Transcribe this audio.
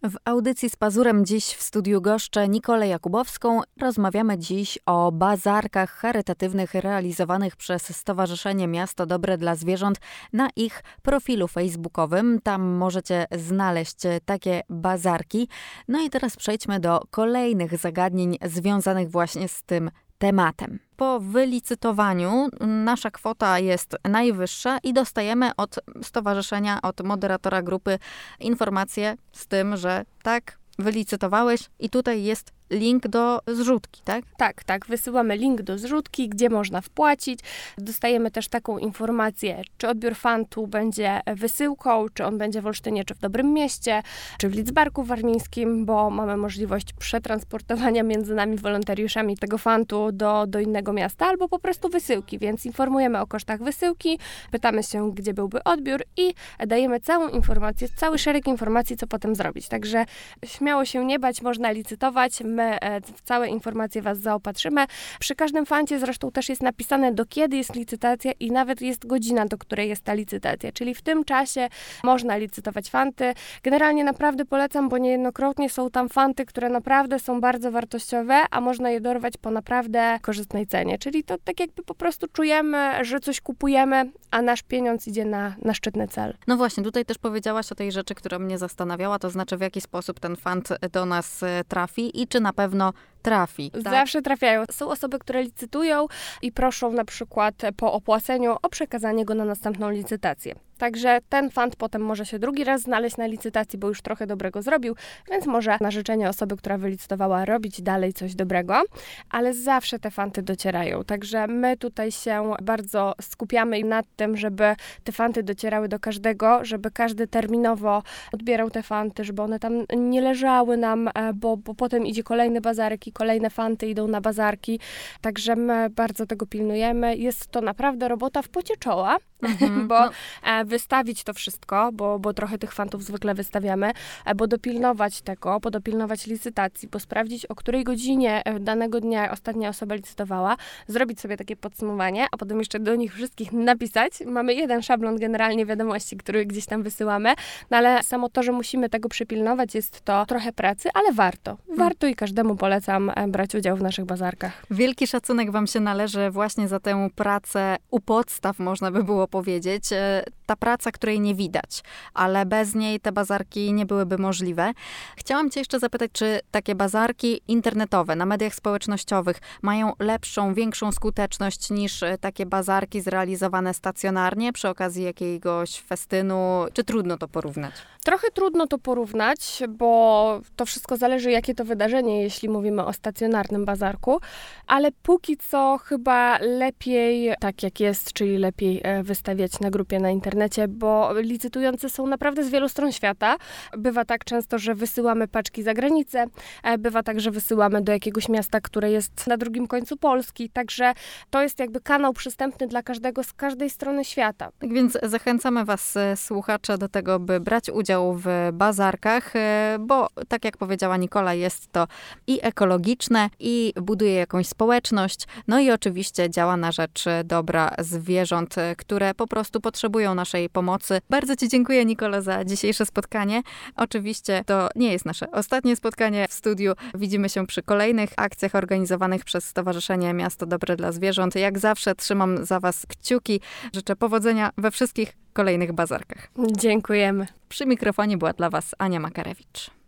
W audycji z Pazurem dziś w studiu goszczę Nikolę Jakubowską. Rozmawiamy dziś o bazarkach charytatywnych realizowanych przez Stowarzyszenie Miasto Dobre dla Zwierząt na ich profilu facebookowym. Tam możecie znaleźć takie bazarki. No i teraz przejdźmy do kolejnych zagadnień związanych właśnie z tym tematem. Po wylicytowaniu nasza kwota jest najwyższa i dostajemy od stowarzyszenia, od moderatora grupy informację z tym, że tak, wylicytowałeś i tutaj jest link do zrzutki, tak? Tak. Wysyłamy link do zrzutki, gdzie można wpłacić. Dostajemy też taką informację, czy odbiór fantu będzie wysyłką, czy on będzie w Olsztynie, czy w Dobrym Mieście, czy w Lidzbarku Warmińskim, bo mamy możliwość przetransportowania między nami wolontariuszami tego fantu do innego miasta, albo po prostu wysyłki, więc informujemy o kosztach wysyłki, pytamy się, gdzie byłby odbiór i dajemy całą informację, cały szereg informacji, co potem zrobić. Także śmiało się nie bać, można licytować. My w całe informacje was zaopatrzymy. Przy każdym fancie zresztą też jest napisane, do kiedy jest licytacja i nawet jest godzina, do której jest ta licytacja. Czyli w tym czasie można licytować fanty. Generalnie naprawdę polecam, bo niejednokrotnie są tam fanty, które naprawdę są bardzo wartościowe, a można je dorwać po naprawdę korzystnej cenie. Czyli to tak jakby po prostu czujemy, że coś kupujemy, a nasz pieniądz idzie na szczytny cel. No właśnie, tutaj też powiedziałaś o tej rzeczy, która mnie zastanawiała, to znaczy w jaki sposób ten fant do nas trafi i czy na pewno trafi. Tak? Zawsze trafiają. Są osoby, które licytują i proszą na przykład po opłaceniu o przekazanie go na następną licytację. Także ten fant potem może się drugi raz znaleźć na licytacji, bo już trochę dobrego zrobił, więc może na życzenie osoby, która wylicytowała, robić dalej coś dobrego, ale zawsze te fanty docierają. Także my tutaj się bardzo skupiamy nad tym, żeby te fanty docierały do każdego, żeby każdy terminowo odbierał te fanty, żeby one tam nie leżały nam, bo potem idzie kolejny bazarek i kolejne fanty idą na bazarki. Także my bardzo tego pilnujemy. Jest to naprawdę robota w pocie czoła, bo wystawić to wszystko, bo trochę tych fantów zwykle wystawiamy, bo dopilnować tego, bo dopilnować licytacji, bo sprawdzić, o której godzinie danego dnia ostatnia osoba licytowała, zrobić sobie takie podsumowanie, a potem jeszcze do nich wszystkich napisać. Mamy jeden szablon generalnie wiadomości, który gdzieś tam wysyłamy, no ale samo to, że musimy tego przypilnować, jest to trochę pracy, ale warto. Warto i każdemu polecam brać udział w naszych bazarkach. Wielki szacunek wam się należy właśnie za tę pracę u podstaw, można by było powiedzieć. Ta praca, której nie widać, ale bez niej te bazarki nie byłyby możliwe. Chciałam cię jeszcze zapytać, czy takie bazarki internetowe na mediach społecznościowych mają lepszą, większą skuteczność niż takie bazarki zrealizowane stacjonarnie przy okazji jakiegoś festynu? Czy trudno to porównać? Trochę trudno to porównać, bo to wszystko zależy, jakie to wydarzenie, jeśli mówimy o stacjonarnym bazarku, ale póki co chyba lepiej tak jak jest, czyli lepiej wystawiać na grupie na internecie, bo licytujący są naprawdę z wielu stron świata. Bywa tak często, że wysyłamy paczki za granicę, bywa tak, że wysyłamy do jakiegoś miasta, które jest na drugim końcu Polski, także to jest jakby kanał przystępny dla każdego z każdej strony świata. Tak więc zachęcamy was, słuchacze, do tego, by brać udział w bazarkach, bo tak jak powiedziała Nikola, jest to i ekologiczne, i buduje jakąś społeczność, no i oczywiście działa na rzecz dobra zwierząt, które po prostu potrzebują naszej pomocy. Bardzo ci dziękuję, Nikola, za dzisiejsze spotkanie. Oczywiście to nie jest nasze ostatnie spotkanie w studiu. Widzimy się przy kolejnych akcjach organizowanych przez Stowarzyszenie Miasto Dobre dla Zwierząt. Jak zawsze trzymam za was kciuki. Życzę powodzenia we wszystkich kolejnych bazarkach. Dziękujemy. Przy mikrofonie była dla was Ania Makarewicz.